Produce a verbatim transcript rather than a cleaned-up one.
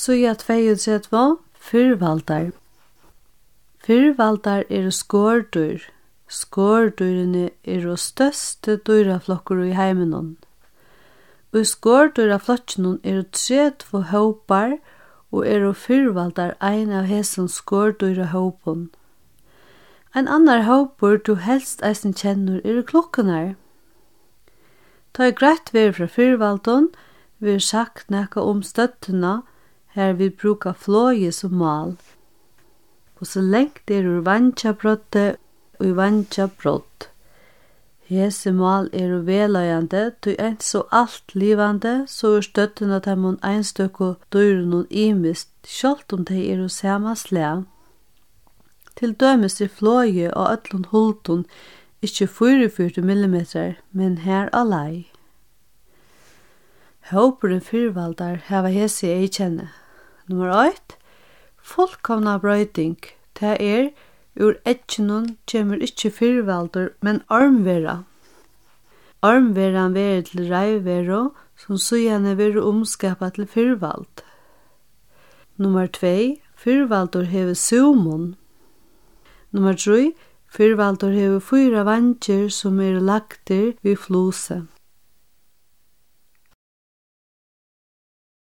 Sida tveyogtretivu, fyrvaldar. Fyrvaldar eru skordýr. Skordýrini eru største dýraflokkur í heiminum. Og í skordýraflokkinum eru tretivu hópar og eru fyrvaldar ein av hesum skordýrahópum. Ein annar hópur du helst eisen kennur eru klukkunar. Ta er greitt verið fra fyrvaldun, vi har sagt nekka om støttuna, her vi bruka fløye som mal. Og så lengt er ur vantjabrotte og i vantjabrott. Hese mal er ur veløyande, du er ikke så alt livande, så er støttuna til mun einstøkko dyrunun imist, sjalt om de er ur sama slæ. Til dømes er fløye og öllun huldun ikkje fyrtifyrti millimeter, men her alai. Hópurin fyrvaldar hava hesi ei kjenne. Nummer eitt, fullkomna brøyting. Det er, ur etjenun kjemur ikkje fyrvaldur, men armvera. Armveran veri til reivvero, som sujane veri omskapa til fyrvald. Nummer tvei, fyrvaldur hever sumon. Nummer tre, fyrvaldur hever fyra vantjer som er lagtir vid flose.